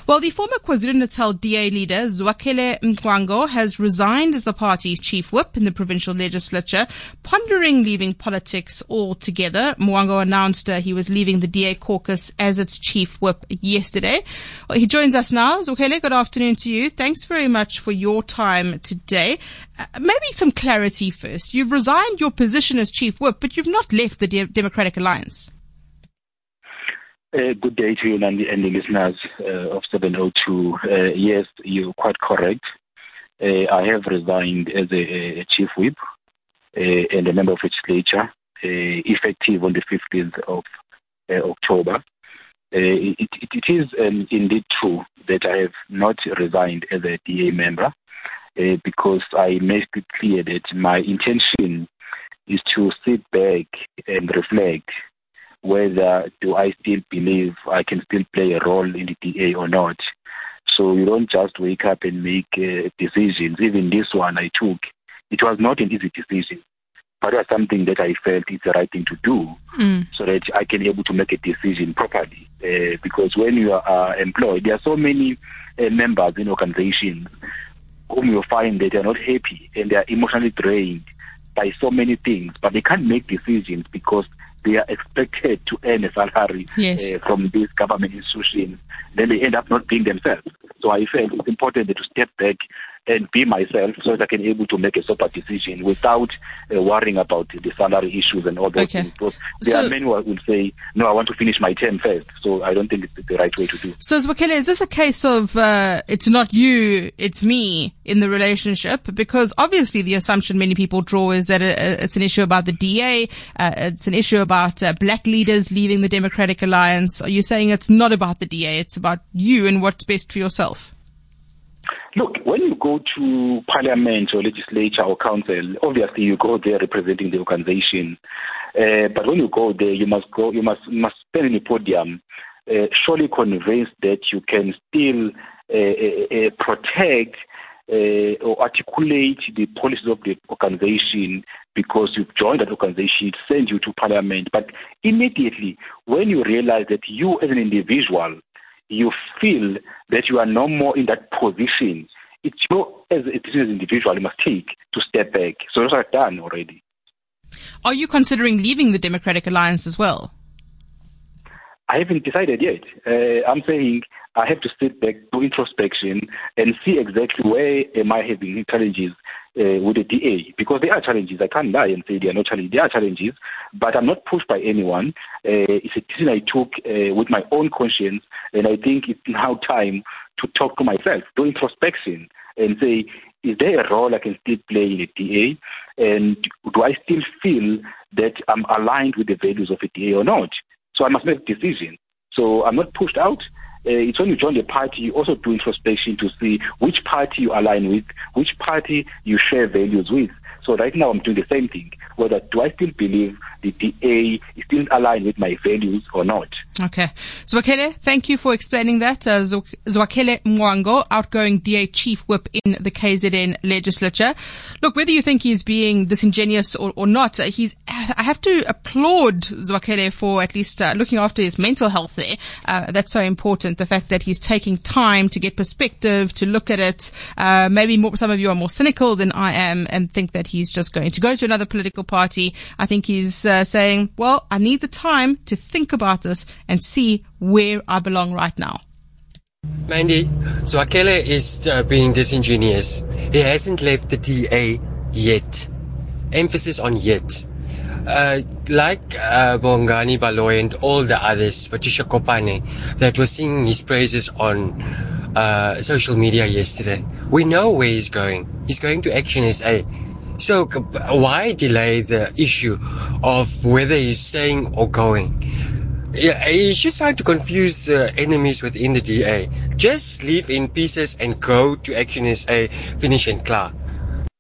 Well, the former KwaZulu-Natal DA leader, Zwakele Mngwango, has resigned as the party's chief whip in the provincial legislature, pondering leaving politics altogether. Mngwango announced he was leaving the DA caucus as its chief whip yesterday. Well, he joins us now. Zwakele, good afternoon to you. Thanks very much for your time today. Maybe some clarity first. You've resigned your position as chief whip, but you've not left the Democratic Alliance. Good day to you and the listeners of 702. Yes, you're quite correct. I have resigned as a chief whip and a member of legislature, effective on the 15th of October. It is indeed true that I have not resigned as a DA member because I made it clear that my intention is to sit back and reflect whether do I still believe I can still play a role in the DA or not. So you don't just wake up and make decisions. Even this one I took, it was not an easy decision, but it was something that I felt it's the right thing to do so that I can be able to make a decision properly. Because when you are employed, there are so many members in organizations whom you find that they are not happy and they are emotionally drained by so many things, but they can't make decisions because they are expected to earn a salary from these government institutions. Then they end up not being themselves. So I felt it's important to step back and be myself so that I can be able to make a sober decision without worrying about the salary issues and all those things. Because there are many who will say, no, I want to finish my term first. So I don't think it's the right way to do. So Zwakele, is this a case of it's not you, it's me in the relationship? Because obviously the assumption many people draw is that it's an issue about the DA, it's an issue about black leaders leaving the Democratic Alliance. Are you saying it's not about the DA, it's about you and what's best for yourself? Look, when you go to parliament or legislature or council, obviously you go there representing the organization. But when you go there, you must stand in the podium, surely convinced that you can still protect or articulate the policies of the organization because you've joined that organization, it sends you to parliament. But immediately, when you realize that you as an individual, you feel that you are no more in that position, it's your as an individual you must take to step back. So that's what I've done already. Are you considering leaving the Democratic Alliance as well? I haven't decided yet. I'm saying I have to sit back, do introspection, and see exactly where am I having challenges with the DA. Because there are challenges. I can't lie and say there are no challenges. There are challenges, but I'm not pushed by anyone. It's a decision I took with my own conscience, and I think it's now time to talk to myself, do introspection, and say, is there a role I can still play in the DA? And do I still feel that I'm aligned with the values of the DA or not? So I must make a decision. So I'm not pushed out. It's when you join the party, you also do introspection to see which party you align with, which party you share values with. So right now I'm doing the same thing. Whether do I still believe the DA is still aligned with my values or not? Okay. Zwakele, thank you for explaining that. Zwakele Mngwango, outgoing DA chief whip in the KZN legislature. Look, whether you think he's being disingenuous or not, I have to applaud Zwakele for at least looking after his mental health there. That's so important. The fact that he's taking time to get perspective, to look at it. Maybe some of you are more cynical than I am and think that he's just going to go to another political party. I think he's saying, well, I need the time to think about this and see where I belong right now. Mandy, Zwakele is being disingenuous. He hasn't left the DA yet. Emphasis on yet. Like Bongani Baloyi and all the others, Patricia Kopane, that were singing his praises on social media yesterday. We know where he's going. He's going to Action SA. So why delay the issue of whether he's staying or going? Yeah, he's just trying to confuse the enemies within the DA. Just leave in pieces and go to Action SA, finish and clear.